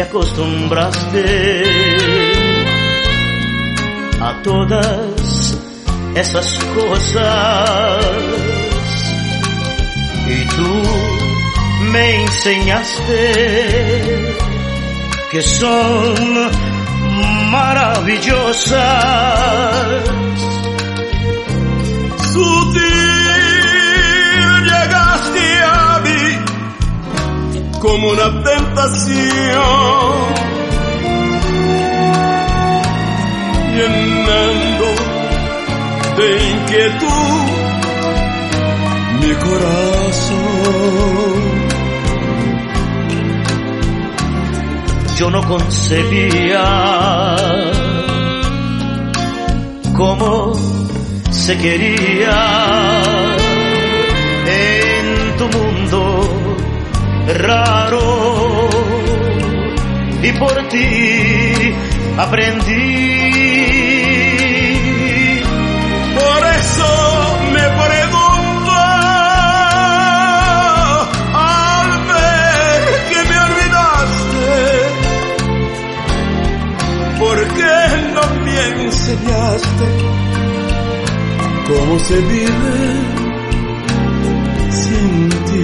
acostumbraste a todas esas cosas y tú me enseñaste que son maravillosas. Sutil llegaste a mí como una tentación, llenando de inquietud mi corazón. Yo no concebía cómo se quería en tu mundo raro, y por ti aprendí. Por eso me pregunto al ver que me olvidaste, ¿por qué no me enseñaste cómo se vive sin ti?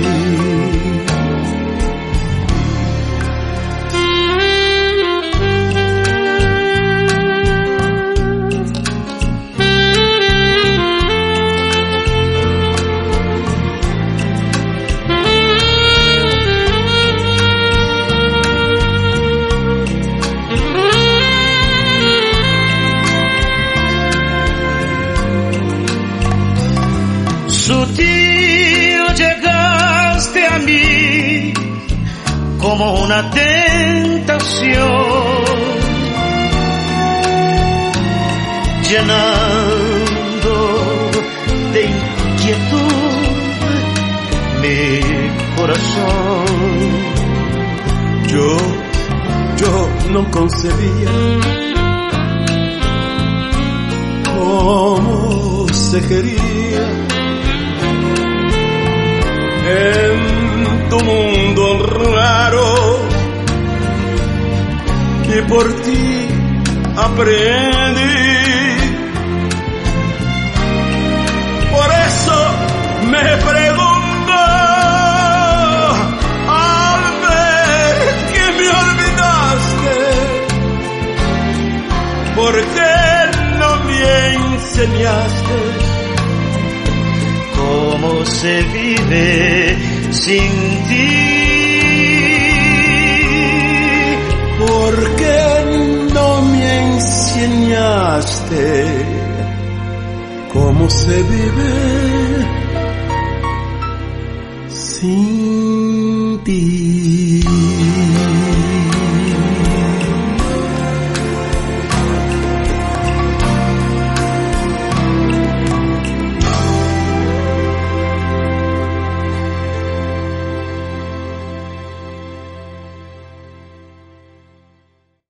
Sutil llegaste a mí como una tentación, llenando de inquietud mi corazón. Yo no concebía cómo se quería en tu mundo raro, y por ti aprendí. Por eso me pregunto al ver que me olvidaste, ¿por qué no me enseñaste cómo se vive sin ti? ¿Por qué no me enseñaste cómo se vive sin ti?